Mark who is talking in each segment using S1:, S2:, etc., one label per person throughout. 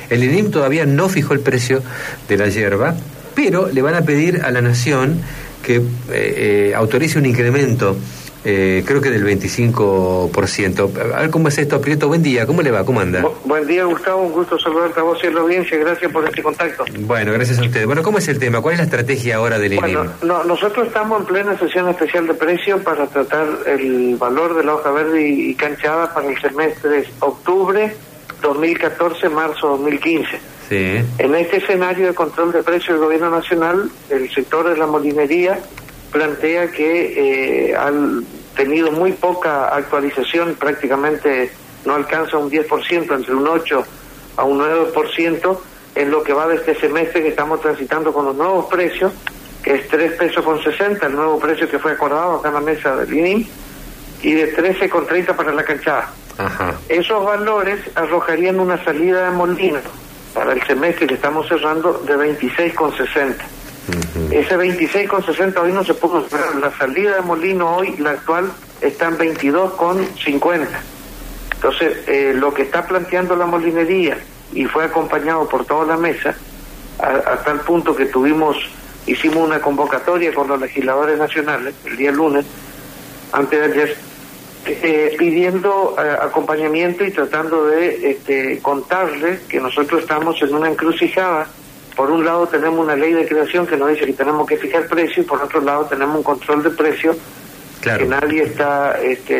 S1: El INIM todavía no fijó el precio de la yerba, pero le van a pedir a la Nación que autorice un incremento, creo que del 25%. A ver cómo es esto, Prieto. Buen día, ¿cómo le va? ¿Cómo anda?
S2: Buen día, Gustavo, un gusto saludarte a vos y a la audiencia, gracias por este contacto.
S1: Bueno, gracias a usted. Bueno, ¿cómo es el tema? ¿Cuál es la estrategia ahora del INIM?
S2: Bueno, nosotros estamos en plena sesión especial de precio para tratar el valor de la hoja verde y canchada para el semestre octubre 2014, marzo 2015.
S1: Sí.
S2: En este escenario de control de precios del Gobierno Nacional, el sector de la molinería plantea que han tenido muy poca actualización, prácticamente no alcanza un 10%, entre un 8 a un 9% en lo que va de este semestre que estamos transitando con los nuevos precios, que es 3 pesos con 60, el nuevo precio que fue acordado acá en la mesa del INIM, y de 13 con 30 para la canchada.
S1: Ajá.
S2: Esos valores arrojarían una salida de molino para el semestre que estamos cerrando de 26,60. Ese 26,60 hoy no se pudo esperar. La salida de molino hoy, la actual, está en 22,50. Entonces, lo que está planteando la molinería, y fue acompañado por toda la mesa, a tal punto que hicimos una convocatoria con los legisladores nacionales el día lunes, antes de ayer, pidiendo acompañamiento y tratando de contarles que nosotros estamos en una encrucijada. Por un lado tenemos una ley de creación que nos dice que tenemos que fijar precios, y por otro lado tenemos un control de precios, claro, que nadie está,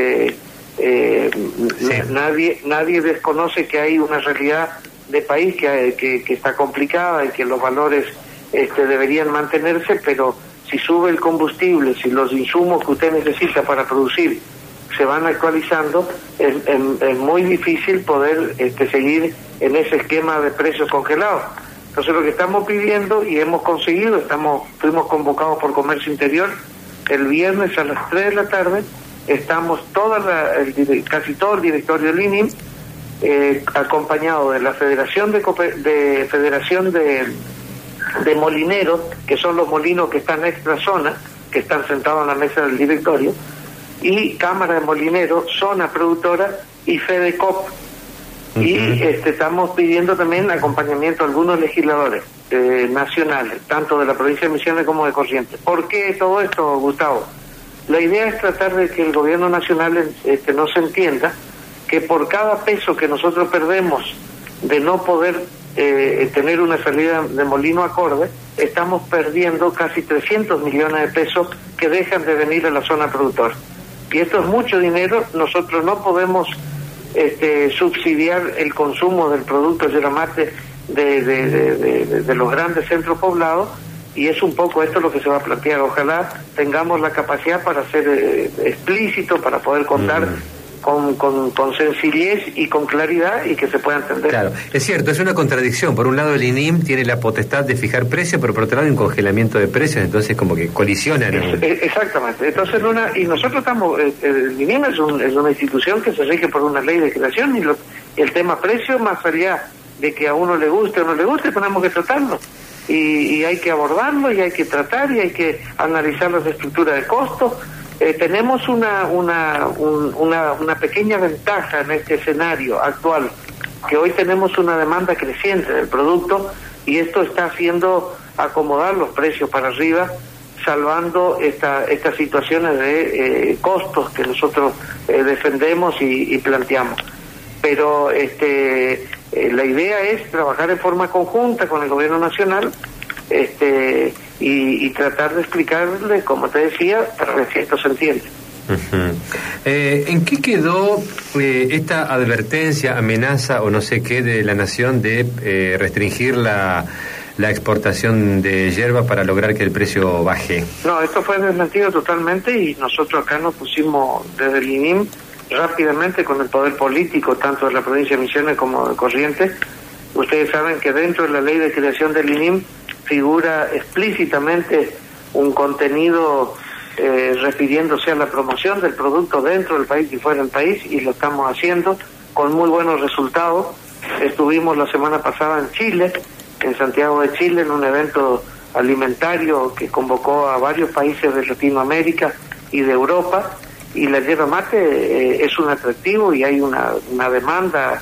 S2: sí, nadie desconoce que hay una realidad de país que está complicada y que los valores deberían mantenerse, pero si sube el combustible, si los insumos que usted necesita para producir se van actualizando, es muy difícil poder seguir en ese esquema de precios congelados. Entonces lo que estamos pidiendo, y hemos conseguido, fuimos convocados por Comercio Interior el viernes a las 3 de la tarde, estamos casi todo el directorio del INIM, acompañado de la Federación de Molineros, que son los molinos que están extra zona, que están sentados en la mesa del directorio, y Cámara de Molineros, Zona Productora y FEDECOP. Y estamos pidiendo también acompañamiento a algunos legisladores nacionales, tanto de la provincia de Misiones como de Corrientes. ¿Por qué todo esto, Gustavo? La idea es tratar de que el gobierno nacional no se entienda que por cada peso que nosotros perdemos de no poder tener una salida de molino acorde, estamos perdiendo casi 300 millones de pesos que dejan de venir a la zona productora. Y esto es mucho dinero. Nosotros no podemos subsidiar el consumo del producto yerba mate de los grandes centros poblados, y es un poco esto lo que se va a plantear. Ojalá tengamos la capacidad para ser explícito, para poder contar con sencillez y con claridad, y que se pueda entender. Claro,
S1: es cierto, es una contradicción. Por un lado el INIM tiene la potestad de fijar precios, pero por otro lado hay un congelamiento de precios, entonces como que colisionan.
S2: Exactamente. Entonces y nosotros estamos, el INIM es una institución que se rige por una ley de creación, y el tema precio, más allá de que a uno le guste o no le guste, tenemos que tratarlo. Y hay que abordarlo, y hay que tratar, y hay que analizar las estructuras de costos. Tenemos una pequeña ventaja en este escenario actual, que hoy tenemos una demanda creciente del producto, y esto está haciendo acomodar los precios para arriba, salvando estas situaciones de costos que nosotros defendemos y planteamos. Pero la idea es trabajar en forma conjunta con el gobierno nacional, y tratar de explicarle, como te decía, para que esto se entienda.
S1: ¿En qué quedó esta advertencia, amenaza o no sé qué de la Nación de restringir la exportación de yerba para lograr que el precio baje?
S2: No, esto fue desmentido totalmente, y nosotros acá nos pusimos desde el INIM rápidamente con el poder político, tanto de la provincia de Misiones como de Corrientes. Ustedes saben que dentro de la ley de creación del INIM figura explícitamente un contenido refiriéndose a la promoción del producto dentro del país y fuera del país, y lo estamos haciendo con muy buenos resultados. Estuvimos la semana pasada en Chile, en Santiago de Chile, en un evento alimentario que convocó a varios países de Latinoamérica y de Europa, y la yerba mate es un atractivo, y hay una demanda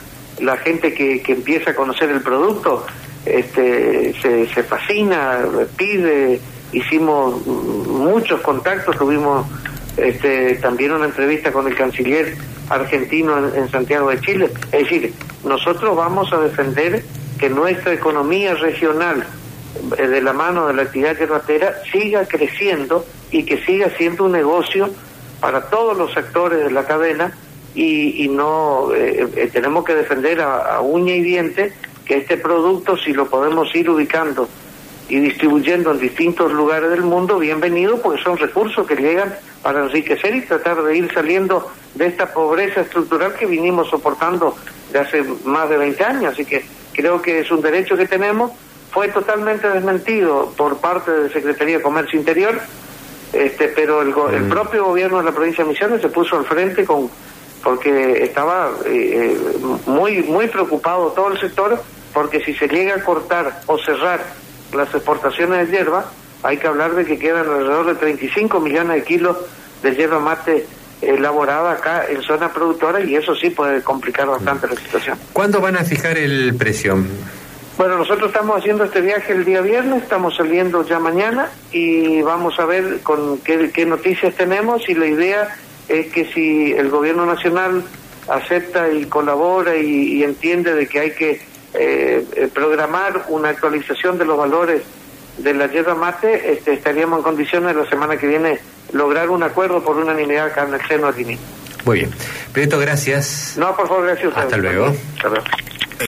S2: la gente que empieza a conocer el producto se fascina, pide. Hicimos muchos contactos, tuvimos también una entrevista con el canciller argentino en Santiago de Chile. Es decir, nosotros vamos a defender que nuestra economía regional, de la mano de la actividad yerbatera, siga creciendo y que siga siendo un negocio para todos los actores de la cadena, y no tenemos que defender a uña y diente que este producto, si lo podemos ir ubicando y distribuyendo en distintos lugares del mundo, bienvenido, porque son recursos que llegan para enriquecer y tratar de ir saliendo de esta pobreza estructural que vinimos soportando de hace más de 20 años. Así que creo que es un derecho que tenemos. Fue totalmente desmentido por parte de la Secretaría de Comercio Interior, pero el propio gobierno de la provincia de Misiones se puso al frente porque estaba muy preocupado todo el sector, porque si se llega a cortar o cerrar las exportaciones de hierba, hay que hablar de que quedan alrededor de 35 millones de kilos de yerba mate elaborada acá en zona productora, y eso sí puede complicar bastante la situación.
S1: ¿Cuándo van a fijar el precio?
S2: Bueno, nosotros estamos haciendo este viaje el día viernes, estamos saliendo ya mañana y vamos a ver con qué noticias tenemos, y la idea es que si el gobierno nacional acepta y colabora y entiende de que hay que programar una actualización de los valores de la yerba mate, estaríamos en condiciones la semana que viene lograr un acuerdo por unanimidad acá en el seno de Tini.
S1: Muy bien. Prieto, gracias.
S2: No, por favor, gracias a ustedes.
S1: Hasta luego.
S2: Hasta luego.